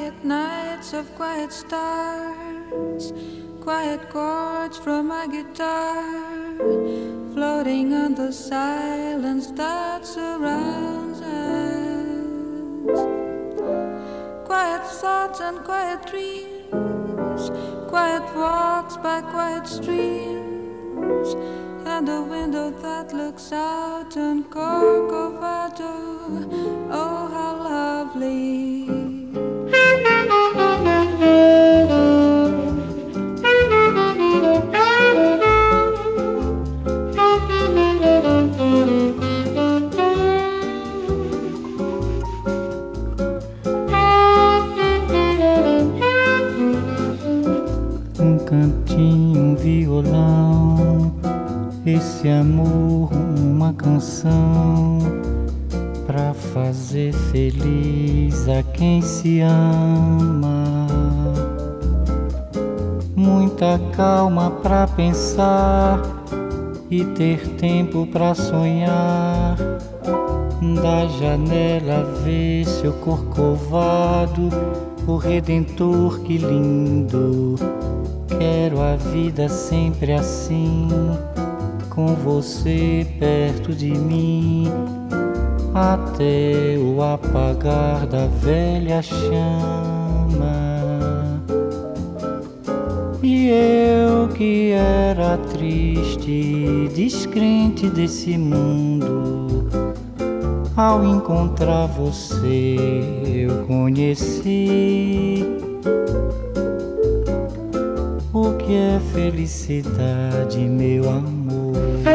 quiet nights of quiet stars, quiet chords from my guitar, floating on the silence that surrounds us. Quiet thoughts and quiet dreams, quiet walks by quiet streams, and a window that looks out on Corcovado. Oh, how lovely. Um cantinho, um violão, esse amor, uma canção pra fazer feliz a quem se ama. Muita calma pra pensar e ter tempo pra sonhar. Da janela ver seu corcovado, o Redentor, que lindo. Quero a vida sempre assim, com você perto de mim, até o apagar da velha chama. E eu que era triste, descrente desse mundo, ao encontrar você eu conheci o que é felicidade, meu amor.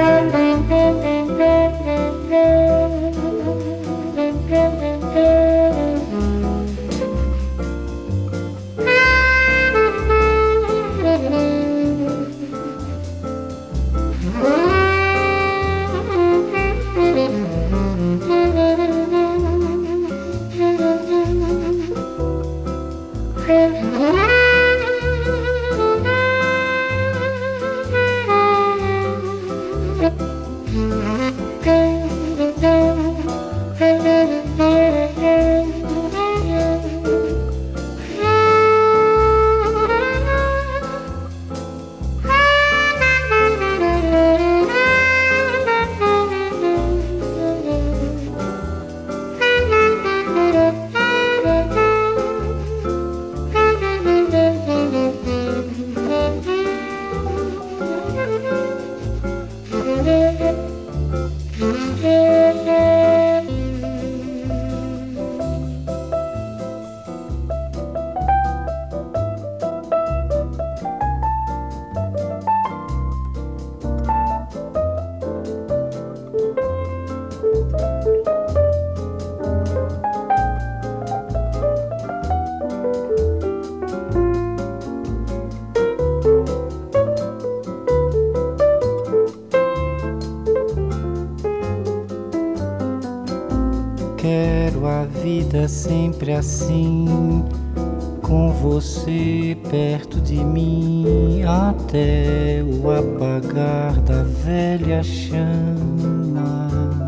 Quero a vida sempre assim, com você perto de mim, até o apagar da velha chama.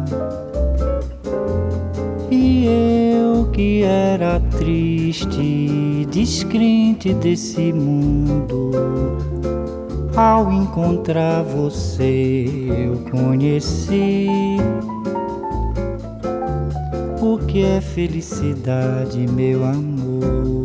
E eu que era triste, descrente desse mundo, ao encontrar você eu conheci o que é felicidade, meu amor.